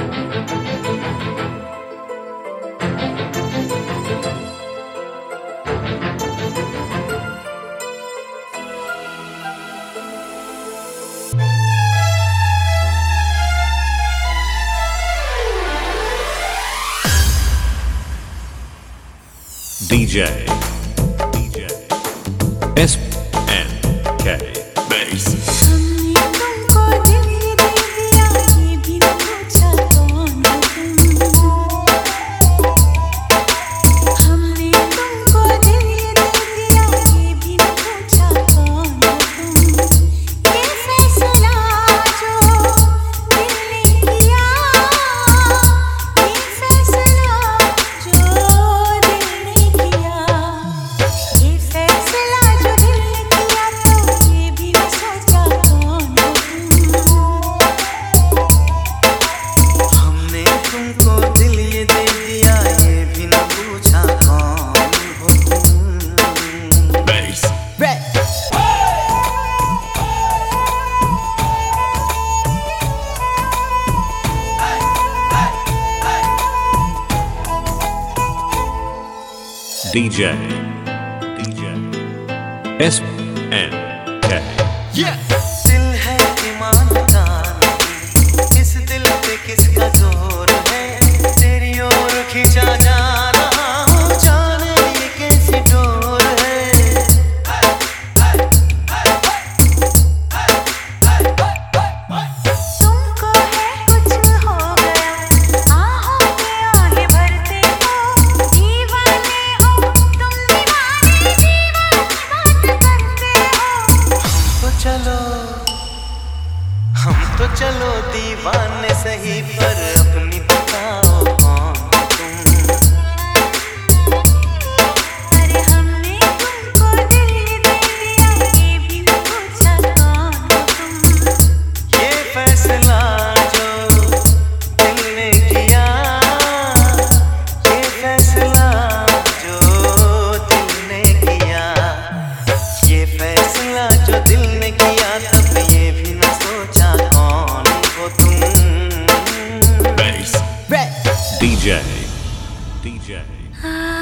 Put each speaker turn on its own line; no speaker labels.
DJ SNK Bass। DJ SNK।
दिल है ईमानदार, इस दिल पे किसका जोर है, तेरी ओर खींचा जा रहा हूँ, जाने ये कैसी डोर है।
तुमको है कुछ हो गया, आहों में आहें भरते हो, दीवाने हो तुम, दीवाने दीवानी बात करते हो।
हम तो चलो दीवाने सही, पर अपनी बताओ कौन तुम।
अरे हमने तुमको दिल दे दिया, ये भी न पूछा कौन हो तुम।
ये फैसला जो दिल ने किया, ये फैसला जो दिल ने किया, ये फैसला जो दिल ने किया, तब ये भी न सोचा कौन हो तुम।
Bass DJ